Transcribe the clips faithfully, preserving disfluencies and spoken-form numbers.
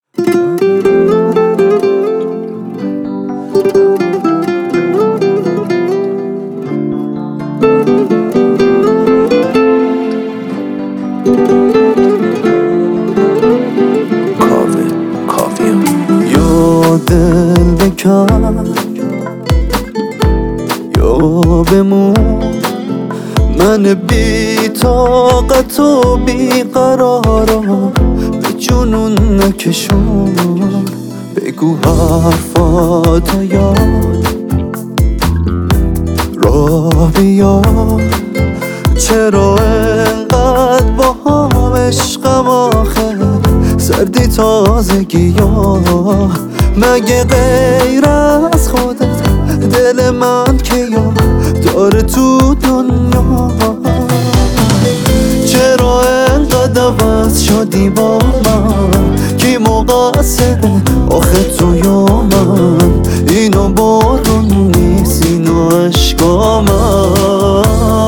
دل بکن یا بمون، من بی طاقت و بی قرارم، به جنون نکشون. بگو حرفاتو یاد راه بیار، چرا انقدر با هم عشقم آخه سردی تازگی ها، مگه غیر از خودت دل من که یا داره تو دنیا؟ چرا انقدر عوض شدی با من، کی مقصره آخه تو یا من؟ اینو بارون نیست اینو عشقا من،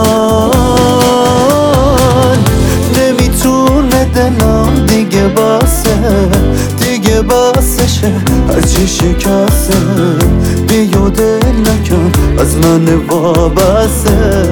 نمیتونه دلم دیگه بسه، دیگه بسشه هرچی شکسته، بیا دل نکن از من وابسته.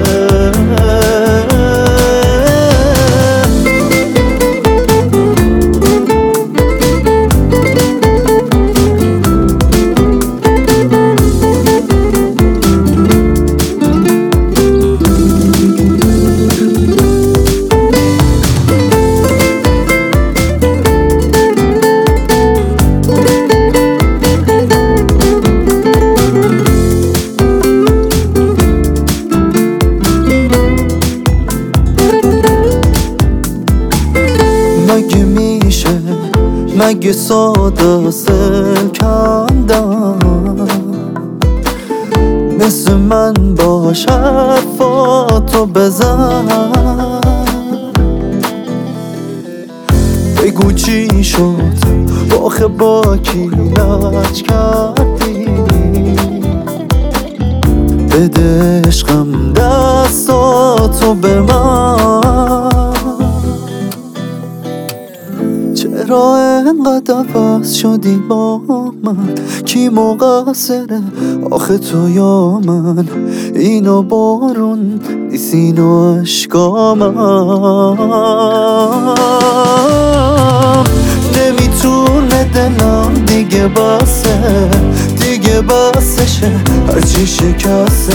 مگه میشه مگه ساده سل کندم، مثل من باش حرفاتو بزن، بگو چی شد آخه با کی لج کردی، بده عشقم دستاتو به من، چرا انقدر عوض شدی با من، کی مقصره آخه تو یا من؟ اینو بارون نیست اینو عشقا من، نمیتونه دلم دیگه بسه، دیگه بسشه هرچی شکسته،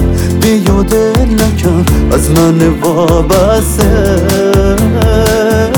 بیا دل نکن از من وابسته.